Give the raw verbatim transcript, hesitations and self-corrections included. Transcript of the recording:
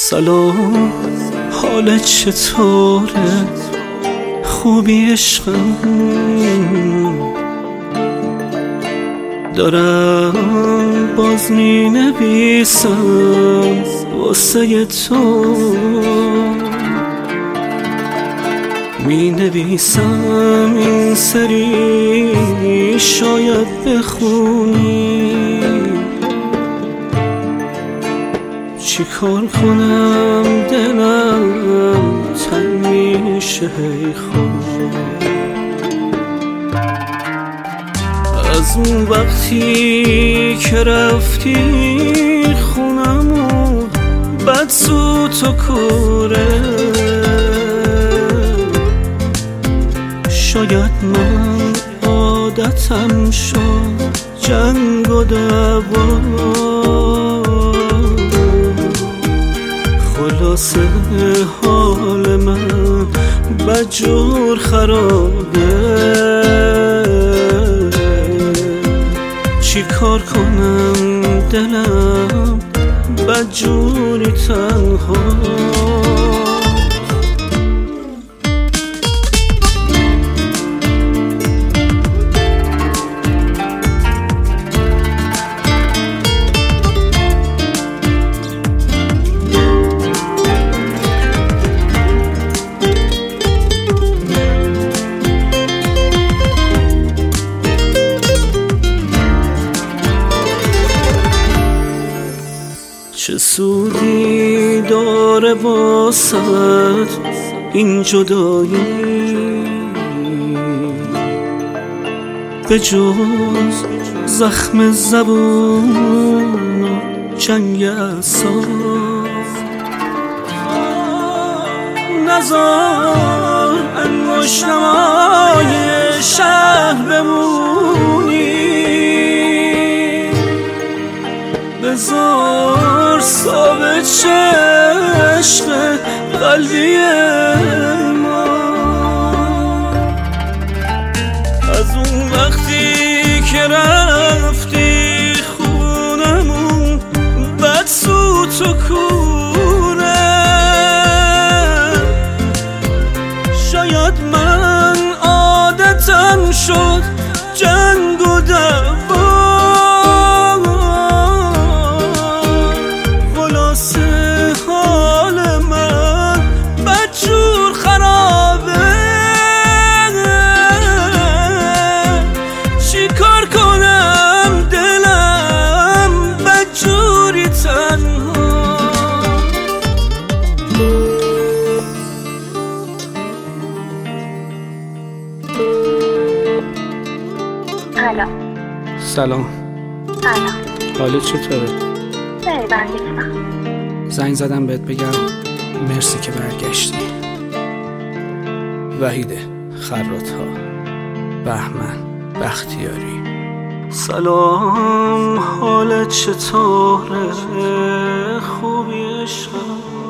سلام، حالت چطوره؟ خوبی عشقم؟ دارم باز می نویسم واسه تو، می نویسم این سری شاید بخونی. چی کار کنم دلم تنگ میشه ای خود. از اون وقتی که رفتی خونمون بد سوت و کوره، شاید من عادتم شد جنگ و دعوا. خلاصه حال من بدجور خرابه، چی کار کنم دلم بدجوری تنها. چه سودی داره واسد این جدایی، به جز زخم زبون و جنگ اعصاب. نزار انگشتمای شهر بمونی، بذار ثابت شه عشق قلبی ما. از اون وقتی که رفتی خونمون بد سوت و کوره، شاید من عادتم شد جنگ و دعوا. سلام. سلام. حالت چطوره؟ خیلی برگشتم. زنگ زدم بهت بگم مرسی که برگشتی. وحیده خرات ها، بهمن بختیاری. سلام، حالت چطوره؟ خوبی عشقم؟